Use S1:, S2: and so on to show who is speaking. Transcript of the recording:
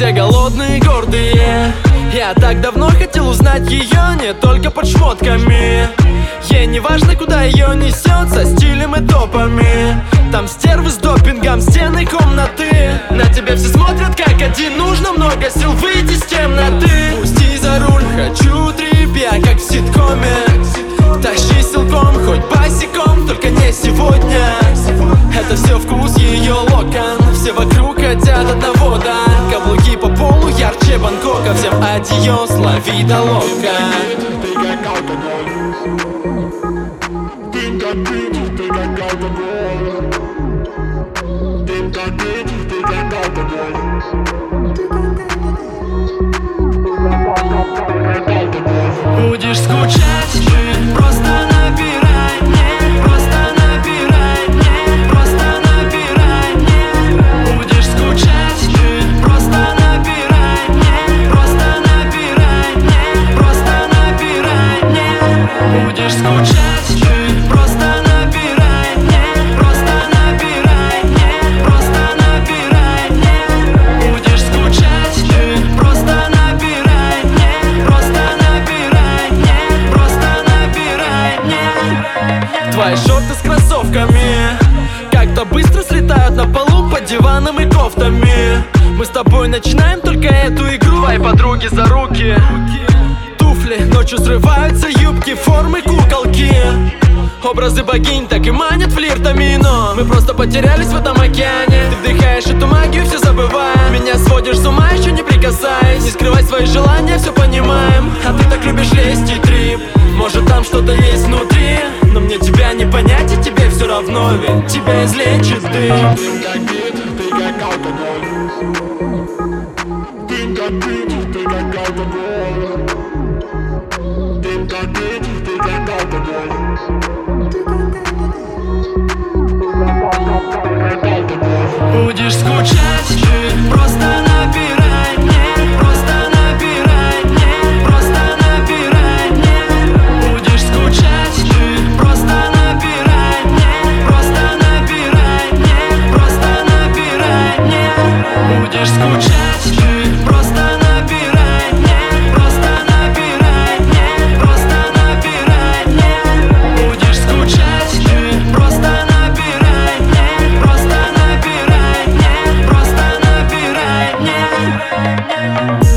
S1: все голодные и гордые. Я так давно хотел узнать ее не только под шмотками. Ей не важно, куда ее несет, со стилем и топами. Там стервы с допингом, стены комнаты. На тебя все смотрят как один, нужно много сил выйти с темноты. Пусти за руль, хочу трип, я как в ситкоме. Тащи силком, хоть босиком, только не сегодня. Это все вкус ее локон, все вокруг хотят одного, да. Каблуки по полу ярче Бангкока, всем адиос, лови да ловко. Будешь скучать, ты просто набирай мне, просто набирай мне, просто набирай мне. Будешь скучать, ты просто набирай мне, просто набирай мне, просто набирай мне. Будешь скучать, ты просто набирай мне, просто набирай мне, просто набирай мне. Будешь скучать, ты просто набирай мне, просто набирай мне, просто набирай мне. Твои шорты с кроссовками как-то быстро слетают на полу под диваном и кофтами. Мы с тобой начинаем только эту игру. Твои подруги за руки, туфли ночью срываются, юбки, формы, куколки. Образы богинь так и манят флиртами, но мы просто потерялись в этом океане. Ты вдыхаешь эту магию, все забывая. Меня сводишь с ума, еще не прикасаясь. Не скрывай свои желания, все понимаем. А ты так любишь лезть и трип. Может там что-то есть внутри, но мне тебя не понять, и тебе все равно, ведь тебя излечит дым. Будешь скучать, ты просто набирай мне, просто набирай мне, просто набирай мне. Будешь скучать, ты просто набирай мне, просто набирай мне, просто набирай мне. Будешь скучать, ты просто набирай мне, просто набирай мне, просто набирай мне. Будешь скучать, ты просто набирай мне, просто набирай мне, просто набирай мне.